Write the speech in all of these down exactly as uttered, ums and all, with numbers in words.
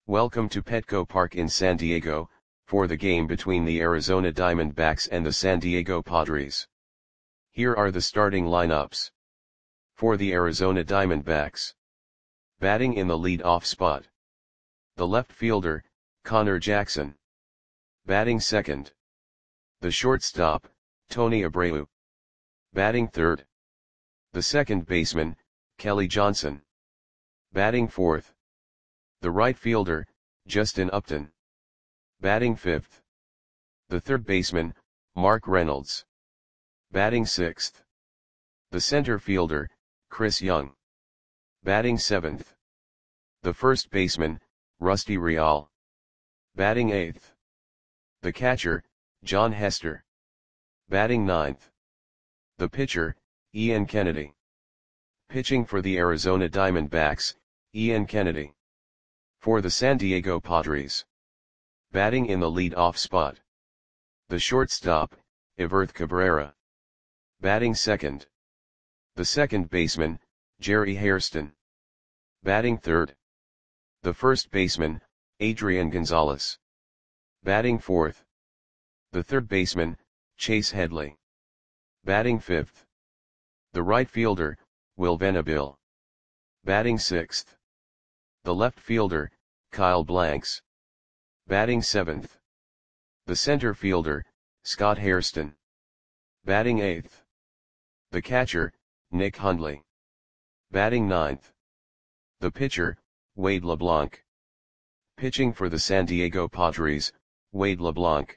Welcome to Petco Park in San Diego, for the game between the Arizona Diamondbacks and the San Diego Padres. Here are the starting lineups. For the Arizona Diamondbacks. Batting in the lead-off spot. The left fielder, Connor Jackson. Batting second. The shortstop, Tony Abreu. Batting third. The second baseman, Kelly Johnson. Batting fourth. The right fielder, Justin Upton. Batting fifth. The third baseman, Mark Reynolds. Batting sixth. The center fielder, Chris Young. Batting seventh. The first baseman, Rusty Rial. Batting eighth. The catcher, Jon Hester. Batting ninth. The pitcher, Ian Kennedy. Pitching for the Arizona Diamondbacks, Ian Kennedy. For the San Diego Padres. Batting in the lead-off spot. The shortstop, Everth Cabrera. Batting second. The second baseman, Jerry Hairston. Batting third. The first baseman, Adrian Gonzalez. Batting fourth. The third baseman, Chase Headley. Batting fifth. The right fielder, Will Venable. Batting sixth. The left fielder, Kyle Blanks. Batting seventh. The center fielder, Scott Hairston. Batting eighth. The catcher, Nick Hundley. Batting ninth. The pitcher, Wade LeBlanc. Pitching for the San Diego Padres, Wade LeBlanc.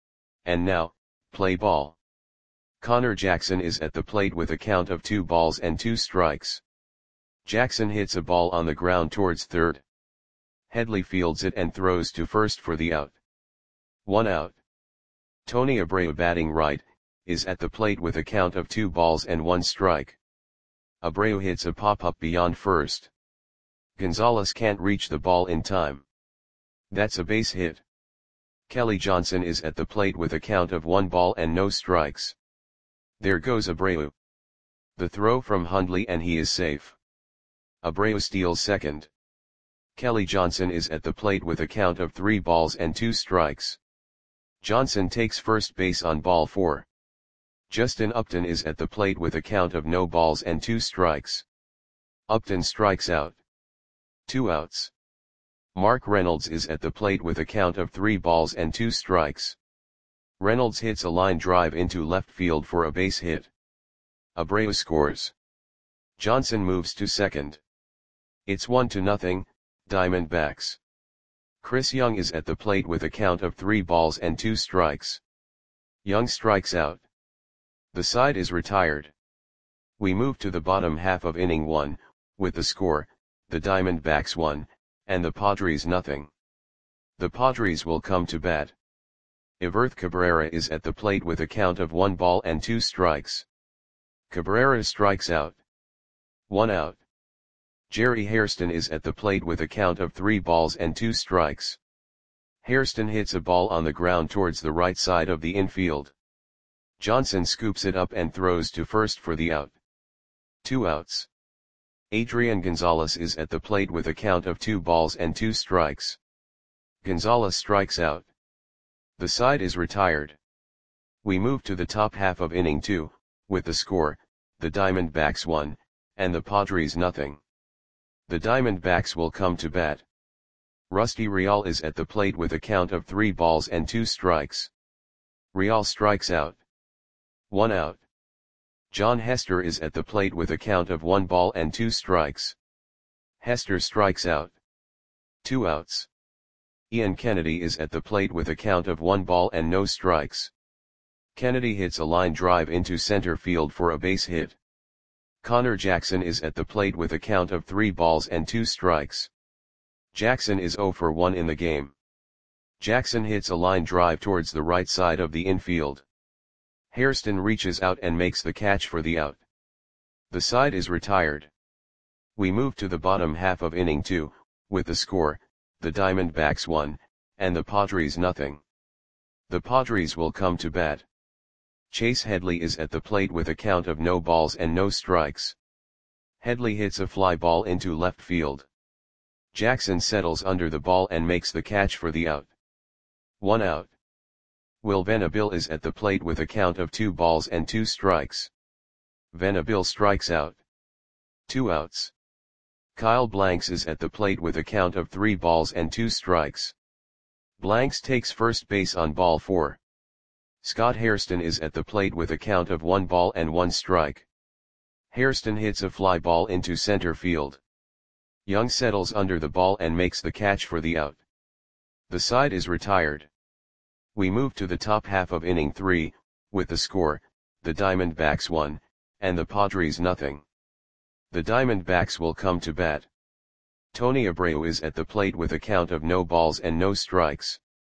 And now, play ball. Connor Jackson is at the plate with a count of two balls and two strikes. Jackson hits a ball on the ground towards third. Headley fields it and throws to first for the out. One out. Tony Abreu, batting right, is at the plate with a count of two balls and one strike. Abreu hits a pop-up beyond first. Gonzalez can't reach the ball in time. That's a base hit. Kelly Johnson is at the plate with a count of one ball and no strikes. There goes Abreu. The throw from Hundley and he is safe. Abreu steals second. Kelly Johnson is at the plate with a count of three balls and two strikes. Johnson takes first base on ball four. Justin Upton is at the plate with a count of no balls and two strikes. Upton strikes out. Two outs. Mark Reynolds is at the plate with a count of three balls and two strikes. Reynolds hits a line drive into left field for a base hit. Abreu scores. Johnson moves to second. It's one to nothing, Diamondbacks. Chris Young is at the plate with a count of three balls and two strikes. Young strikes out. The side is retired. We move to the bottom half of inning one, with the score, the Diamondbacks one, and the Padres nothing. The Padres will come to bat. Everth Cabrera is at the plate with a count of one ball and two strikes. Cabrera strikes out. One out. Jerry Hairston is at the plate with a count of three balls and two strikes. Hairston hits a ball on the ground towards the right side of the infield. Johnson scoops it up and throws to first for the out. Two outs. Adrian Gonzalez is at the plate with a count of two balls and two strikes. Gonzalez strikes out. The side is retired. We move to the top half of inning two, with the score, the Diamondbacks one, and the Padres nothing. The Diamondbacks will come to bat. Rusty Rial is at the plate with a count of three balls and two strikes. Rial strikes out. One out. Jon Hester is at the plate with a count of one ball and two strikes. Hester strikes out. Two outs. Ian Kennedy is at the plate with a count of one ball and no strikes. Kennedy hits a line drive into center field for a base hit. Connor Jackson is at the plate with a count of three balls and two strikes. Jackson is zero for one in the game. Jackson hits a line drive towards the right side of the infield. Hairston reaches out and makes the catch for the out. The side is retired. We move to the bottom half of inning two, with the score, the Diamondbacks one, and the Padres nothing. The Padres will come to bat. Chase Headley is at the plate with a count of no balls and no strikes. Headley hits a fly ball into left field. Jackson settles under the ball and makes the catch for the out. One out. Will Venabil is at the plate with a count of two balls and two strikes. Venabil strikes out. Two outs. Kyle Blanks is at the plate with a count of three balls and two strikes. Blanks takes first base on ball four. Scott Hairston is at the plate with a count of one ball and one strike. Hairston hits a fly ball into center field. Young settles under the ball and makes the catch for the out. The side is retired. We move to the top half of inning three, with the score, the Diamondbacks one, and the Padres nothing. The Diamondbacks will come to bat. Tony Abreu is at the plate with a count of no balls and no strikes.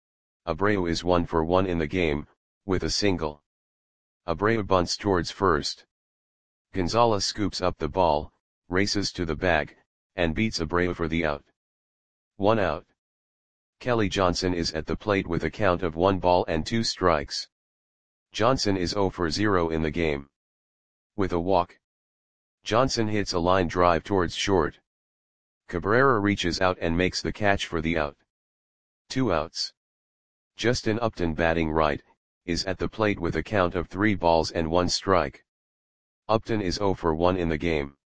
Abreu is one for one in the game, with a single. Abreu bunts towards first. Gonzalez scoops up the ball, races to the bag, and beats Abreu for the out. One out. Kelly Johnson is at the plate with a count of one ball and two strikes. Johnson is zero for zero in the game. With a walk, Johnson hits a line drive towards short. Cabrera reaches out and makes the catch for the out. Two outs. Justin Upton, batting right, is at the plate with a count of three balls and one strike. Upton is zero for one in the game.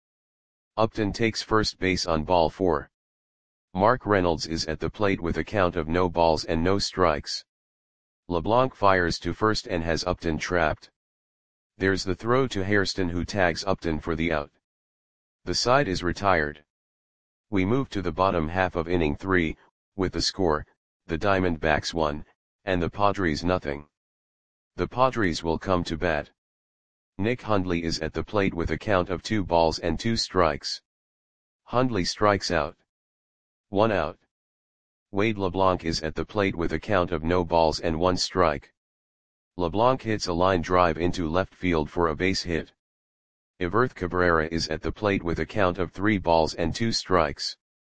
Upton takes first base on ball four. Mark Reynolds is at the plate with a count of no balls and no strikes. LeBlanc fires to first and has Upton trapped. There's the throw to Hairston, who tags Upton for the out. The side is retired. We move to the bottom half of inning three, with the score, the Diamondbacks one, and the Padres nothing. The Padres will come to bat. Nick Hundley is at the plate with a count of two balls and two strikes. Hundley strikes out. One out. Wade LeBlanc is at the plate with a count of no balls and one strike. LeBlanc hits a line drive into left field for a base hit. Iverth Cabrera is at the plate with a count of three balls and two strikes.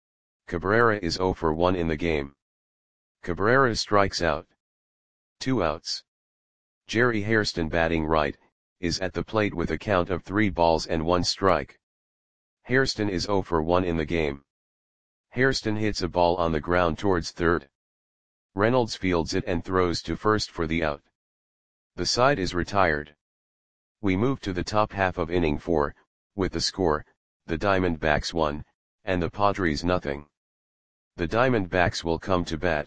Cabrera is zero for one in the game. Cabrera strikes out. Two outs. Jerry Hairston, batting right, is at the plate with a count of three balls and one strike. Hairston is zero for one in the game. Hairston hits a ball on the ground towards third. Reynolds fields it and throws to first for the out. The side is retired. We move to the top half of inning four, with the score, the Diamondbacks one, and the Padres nothing. The Diamondbacks will come to bat.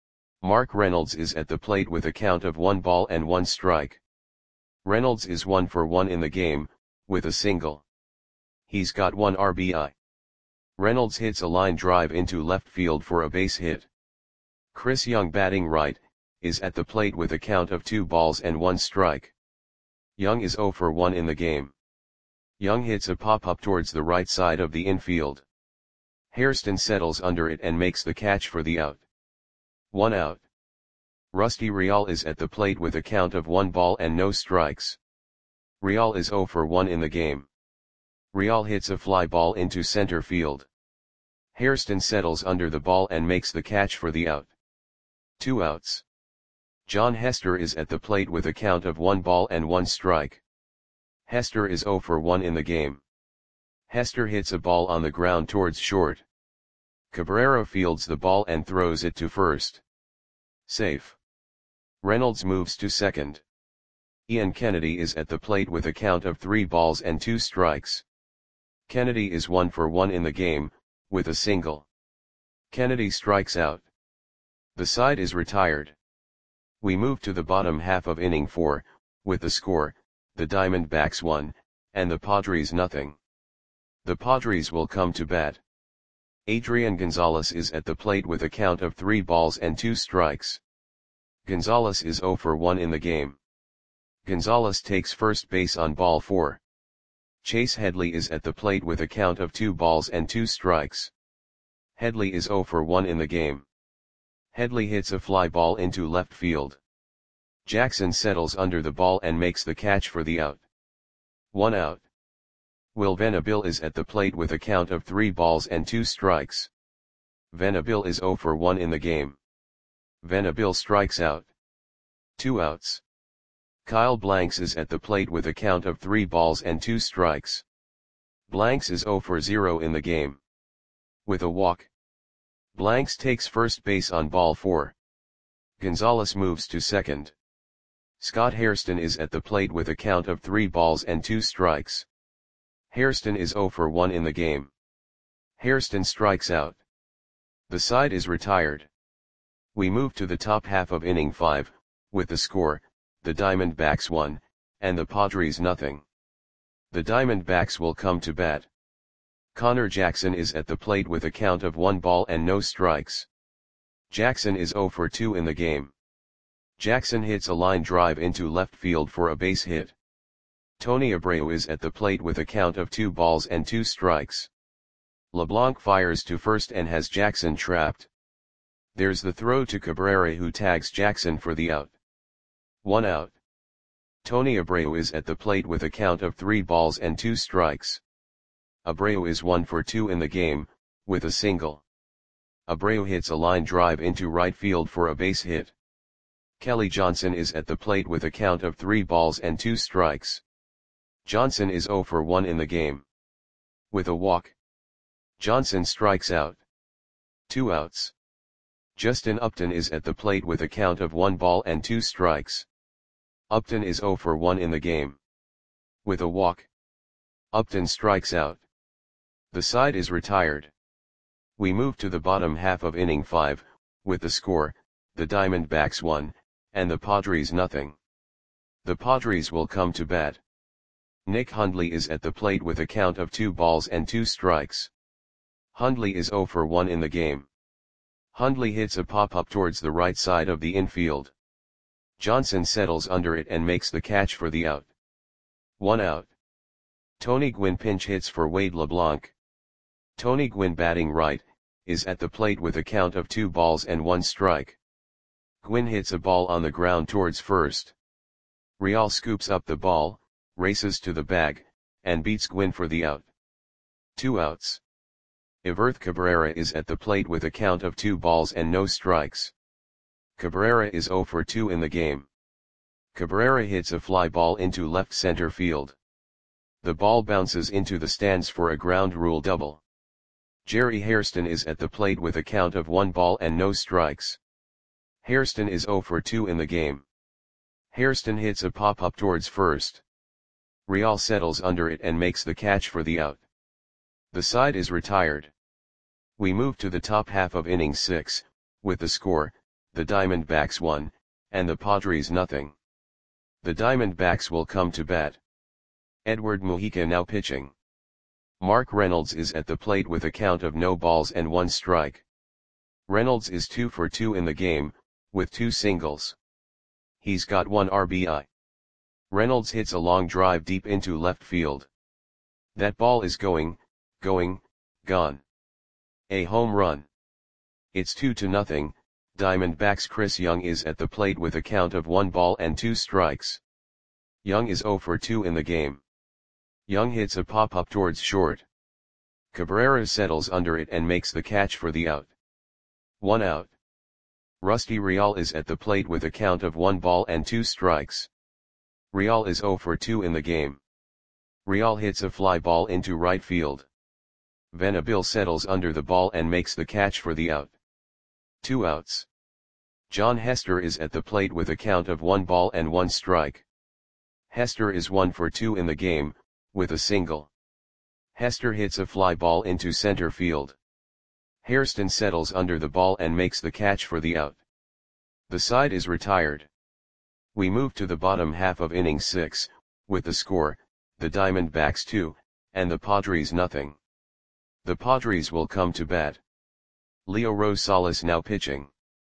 Mark Reynolds is at the plate with a count of one ball and one strike. Reynolds is one for one in the game, with a single. He's got one R B I. Reynolds hits a line drive into left field for a base hit. Chris Young, batting right, is at the plate with a count of two balls and one strike. Young is zero for one in the game. Young hits a pop-up towards the right side of the infield. Hairston settles under it and makes the catch for the out. One out. Rusty Real is at the plate with a count of one ball and no strikes. Real is zero for one in the game. Real hits a fly ball into center field. Hairston settles under the ball and makes the catch for the out. Two outs. John Hester is at the plate with a count of one ball and one strike. Hester is zero for one in the game. Hester hits a ball on the ground towards short. Cabrera fields the ball and throws it to first. Safe. Reynolds moves to second. Ian Kennedy is at the plate with a count of three balls and two strikes. Kennedy is one for one in the game, with a single. Kennedy strikes out. The side is retired. We move to the bottom half of inning four, with the score, the Diamondbacks one, and the Padres nothing. The Padres will come to bat. Adrian Gonzalez is at the plate with a count of three balls and two strikes. Gonzalez is zero for one in the game. Gonzalez takes first base on ball four. Chase Headley is at the plate with a count of two balls and two strikes. Headley is zero for one in the game. Headley hits a fly ball into left field. Jackson settles under the ball and makes the catch for the out. One out. Will Venabil is at the plate with a count of three balls and two strikes. Venabil is zero for one in the game. Venabil strikes out. Two outs. Kyle Blanks is at the plate with a count of three balls and two strikes. Blanks is zero for zero in the game. With a walk, Blanks takes first base on ball four. Gonzalez moves to second. Scott Hairston is at the plate with a count of three balls and two strikes. Hairston is zero for one in the game. Hairston strikes out. The side is retired. We move to the top half of inning five, with the score, the Diamondbacks one, and the Padres nothing. The Diamondbacks will come to bat. Connor Jackson is at the plate with a count of one ball and no strikes. Jackson is zero for two in the game. Jackson hits a line drive into left field for a base hit. Tony Abreu is at the plate with a count of two balls and two strikes. LeBlanc fires to first and has Jackson trapped. There's the throw to Cabrera, who tags Jackson for the out. One out. Tony Abreu is at the plate with a count of three balls and two strikes. Abreu is one for two in the game, with a single. Abreu hits a line drive into right field for a base hit. Kelly Johnson is at the plate with a count of three balls and two strikes. Johnson is zero for one in the game. With a walk, Johnson strikes out. Two outs. Justin Upton is at the plate with a count of one ball and two strikes. Upton is zero for one in the game. With a walk, Upton strikes out. The side is retired. We move to the bottom half of inning five, with the score, the Diamondbacks one, and the Padres nothing. The Padres will come to bat. Nick Hundley is at the plate with a count of two balls and two strikes. Hundley is zero for one in the game. Hundley hits a pop-up towards the right side of the infield. Johnson settles under it and makes the catch for the out. One out. Tony Gwynn pinch hits for Wade LeBlanc. Tony Gwynn, batting right, is at the plate with a count of two balls and one strike. Gwynn hits a ball on the ground towards first. Real scoops up the ball, races to the bag, and beats Gwynn for the out. Two outs. Everth Cabrera is at the plate with a count of two balls and no strikes. Cabrera is zero for two in the game. Cabrera hits a fly ball into left center field. The ball bounces into the stands for a ground rule double. Jerry Hairston is at the plate with a count of one ball and no strikes. Hairston is zero for two in the game. Hairston hits a pop-up towards first. Real settles under it and makes the catch for the out. The side is retired. We move to the top half of inning six, with the score, the Diamondbacks one, and the Padres nothing. The Diamondbacks will come to bat. Edward Mujica now pitching. Mark Reynolds is at the plate with a count of no balls and one strike. Reynolds is two for two in the game, with two singles. He's got one R B I. Reynolds hits a long drive deep into left field. That ball is going, going, gone. A home run. It's two to nothing. Diamondbacks Chris Young is at the plate with a count of one ball and two strikes. Young is zero for two in the game. Young hits a pop-up towards short. Cabrera settles under it and makes the catch for the out. One out. Rusty Real is at the plate with a count of one ball and two strikes. Real is zero for two in the game. Real hits a fly ball into right field. Venable settles under the ball and makes the catch for the out. Two outs. John Hester is at the plate with a count of one ball and one strike. Hester is one for two in the game, with a single. Hester hits a fly ball into center field. Hairston settles under the ball and makes the catch for the out. The side is retired. We move to the bottom half of inning six, with the score, the Diamondbacks two, and the Padres nothing. The Padres will come to bat. Leo Rosales now pitching.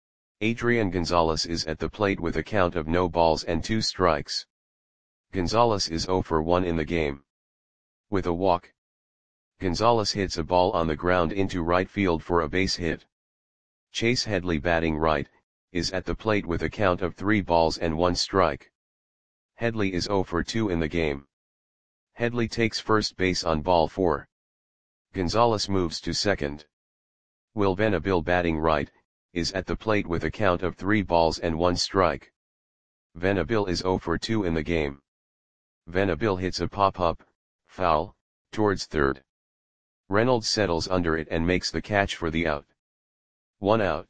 Adrian Gonzalez is at the plate with a count of no balls and two strikes. Gonzalez is zero for one in the game. With a walk, Gonzalez hits a ball on the ground into right field for a base hit. Chase Headley, batting right, is at the plate with a count of three balls and one strike. Headley is zero for two in the game. Headley takes first base on ball four. Gonzalez moves to second. Will Venable, batting right, is at the plate with a count of three balls and one strike. Venable is zero for two in the game. Venable hits a pop-up, foul, towards third. Reynolds settles under it and makes the catch for the out. one out.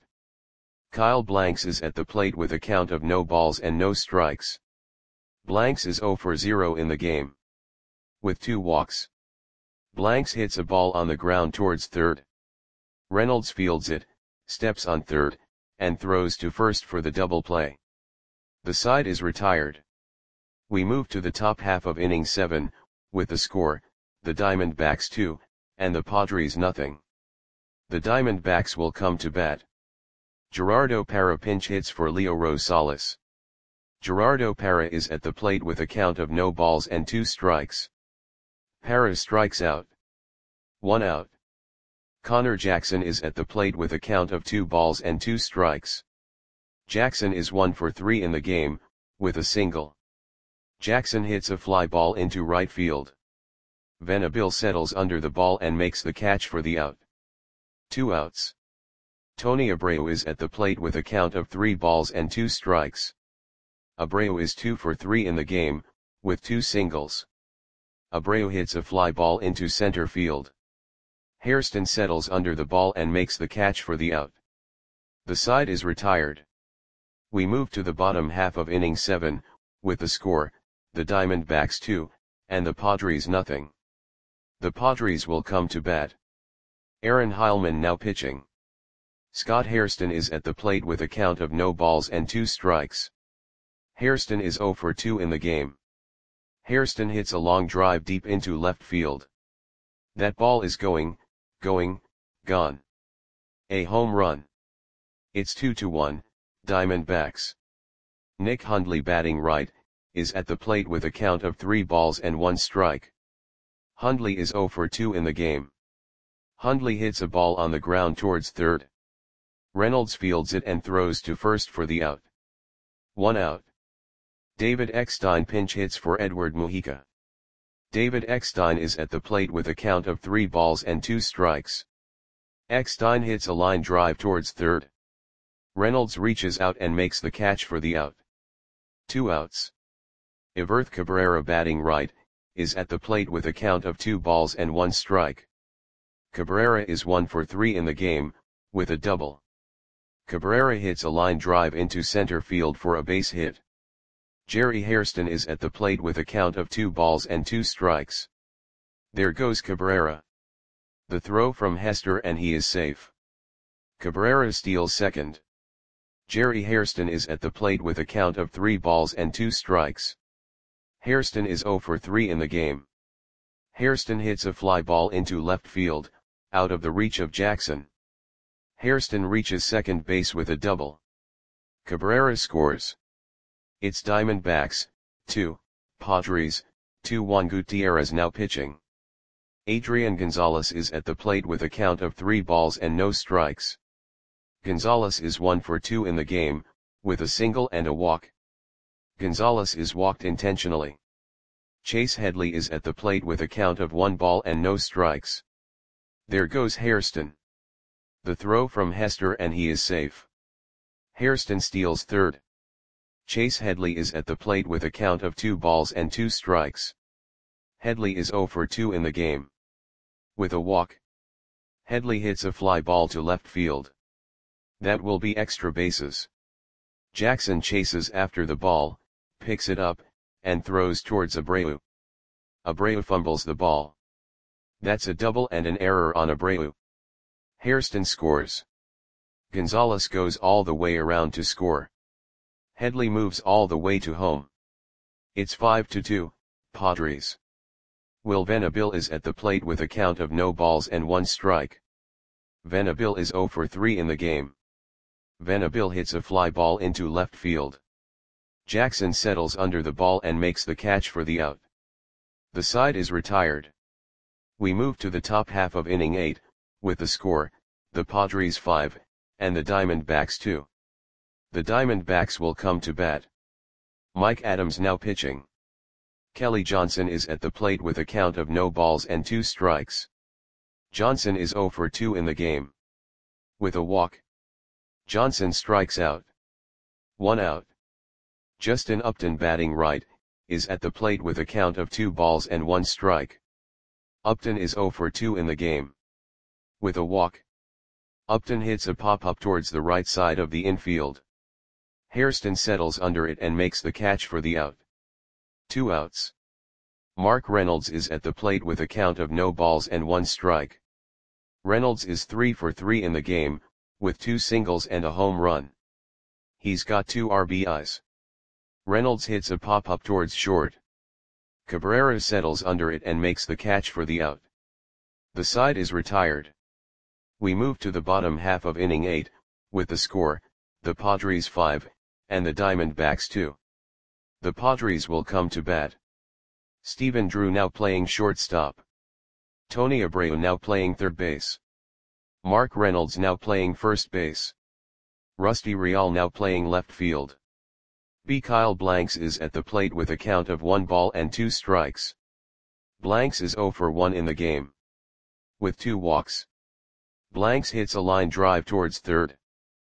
Kyle Blanks is at the plate with a count of no balls and no strikes. Blanks is zero for zero in the game. With two walks. Blanks hits a ball on the ground towards third. Reynolds fields it, steps on third, and throws to first for the double play. The side is retired. We move to the top half of inning seven, with the score, the Diamondbacks two, and the Padres nothing. The Diamondbacks will come to bat. Gerardo Parra pinch hits for Leo Rosales. Gerardo Parra is at the plate with a count of no balls and two strikes. Parra strikes out. One out. Connor Jackson is at the plate with a count of two balls and two strikes. Jackson is one for three in the game, with a single. Jackson hits a fly ball into right field. Venable settles under the ball and makes the catch for the out. Two outs. Tony Abreu is at the plate with a count of three balls and two strikes. Abreu is two for three in the game, with two singles. Abreu hits a fly ball into center field. Hairston settles under the ball and makes the catch for the out. The side is retired. We move to the bottom half of inning seven, with the score, the Diamondbacks two, and the Padres nothing. The Padres will come to bat. Aaron Heilman now pitching. Scott Hairston is at the plate with a count of no balls and two strikes. Hairston is zero for two in the game. Hairston hits a long drive deep into left field. That ball is going, going, gone. A home run. It's two to one, Diamondbacks. Nick Hundley batting right, is at the plate with a count of three balls and one strike. Hundley is zero for two in the game. Hundley hits a ball on the ground towards third. Reynolds fields it and throws to first for the out. One out. David Eckstein pinch hits for Edward Mujica. David Eckstein is at the plate with a count of three balls and two strikes. Eckstein hits a line drive towards third. Reynolds reaches out and makes the catch for the out. Two outs. Everth Cabrera batting right, is at the plate with a count of two balls and one strike. Cabrera is one for three in the game, with a double. Cabrera hits a line drive into center field for a base hit. Jerry Hairston is at the plate with a count of two balls and two strikes. There goes Cabrera. The throw from Hester and he is safe. Cabrera steals second. Jerry Hairston is at the plate with a count of three balls and two strikes. Hairston is zero for three in the game. Hairston hits a fly ball into left field, out of the reach of Jackson. Hairston reaches second base with a double. Cabrera scores. It's Diamondbacks, two, Padres, two. Juan Gutierrez now pitching. Adrian Gonzalez is at the plate with a count of three balls and no strikes. Gonzalez is one for two in the game, with a single and a walk. Gonzalez is walked intentionally. Chase Headley is at the plate with a count of one ball and no strikes. There goes Hairston. The throw from Hester and he is safe. Hairston steals third. Chase Headley is at the plate with a count of two balls and two strikes. Headley is zero for two in the game. With a walk. Headley hits a fly ball to left field. That will be extra bases. Jackson chases after the ball, picks it up, and throws towards Abreu. Abreu fumbles the ball. That's a double and an error on Abreu. Hairston scores. Gonzalez goes all the way around to score. Headley moves all the way to home. It's five to two, Padres. Will Venable is at the plate with a count of no balls and one strike. Venable is zero for three in the game. Venable hits a fly ball into left field. Jackson settles under the ball and makes the catch for the out. The side is retired. We move to the top half of inning eight, with the score, the Padres five, and the Diamondbacks two. The Diamondbacks will come to bat. Mike Adams now pitching. Kelly Johnson is at the plate with a count of no balls and two strikes. Johnson is zero for two in the game. With a walk. Johnson strikes out. One out. Justin Upton batting right, is at the plate with a count of two balls and one strike. Upton is zero for two in the game. With a walk. Upton hits a pop-up towards the right side of the infield. Hairston settles under it and makes the catch for the out. Two outs. Mark Reynolds is at the plate with a count of no balls and one strike. Reynolds is three for three in the game, with two singles and a home run. He's got two R B Is. Reynolds hits a pop-up towards short. Cabrera settles under it and makes the catch for the out. The side is retired. We move to the bottom half of inning eight, with the score, the Padres five, and the Diamondbacks two. The Padres will come to bat. Stephen Drew now playing shortstop. Tony Abreu now playing third base. Mark Reynolds now playing first base. Rusty Real now playing left field. B. Kyle Blanks is at the plate with a count of one ball and two strikes. Blanks is zero for one in the game, with two walks. Blanks hits a line drive towards third.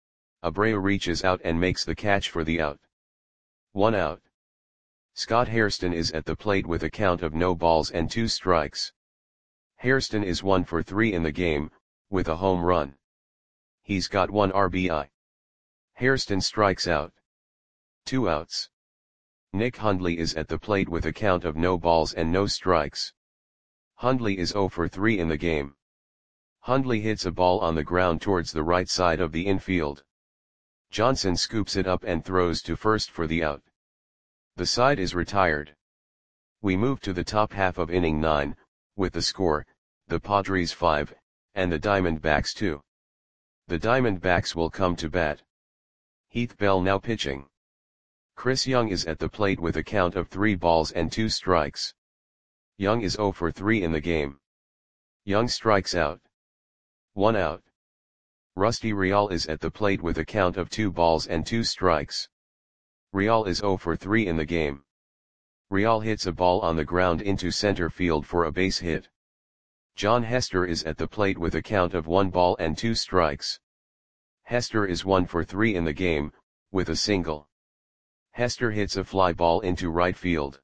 Abreu reaches out and makes the catch for the out. One out. Scott Hairston is at the plate with a count of no balls and two strikes. Hairston is one for three in the game, with a home run. He's got one R B I. Hairston strikes out. Two outs. Nick Hundley is at the plate with a count of no balls and no strikes. Hundley is zero for three in the game. Hundley hits a ball on the ground towards the right side of the infield. Johnson scoops it up and throws to first for the out. The side is retired. We move to the top half of inning nine, with the score, the Padres five, and the Diamondbacks two. The Diamondbacks will come to bat. Heath Bell now pitching. Chris Young is at the plate with a count of three balls and two strikes. Young is zero for three in the game. Young strikes out. One out. Rusty Real is at the plate with a count of two balls and two strikes. Real is zero for three in the game. Real hits a ball on the ground into center field for a base hit. John Hester is at the plate with a count of one ball and two strikes. Hester is one for three in the game, with a single. Hester hits a fly ball into right field.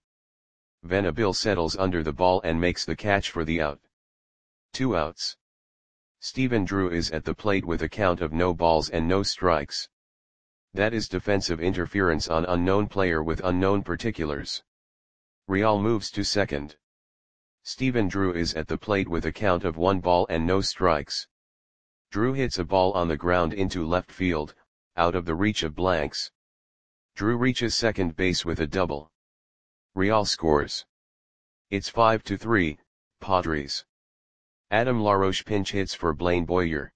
Venable settles under the ball and makes the catch for the out. Two outs. Stephen Drew is at the plate with a count of no balls and no strikes. That is defensive interference on unknown player with unknown particulars. Real moves to second. Stephen Drew is at the plate with a count of one ball and no strikes. Drew hits a ball on the ground into left field, out of the reach of Blanks. Drew reaches second base with a double. Real scores. It's five to three, Padres. Adam LaRoche pinch hits for Blaine Boyer.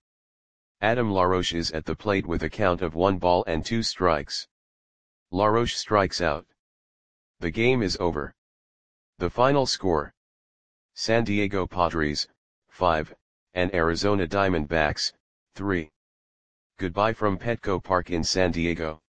Adam LaRoche is at the plate with a count of one ball and two strikes. LaRoche strikes out. The game is over. The final score: San Diego Padres, five, and Arizona Diamondbacks, three. Goodbye from Petco Park in San Diego.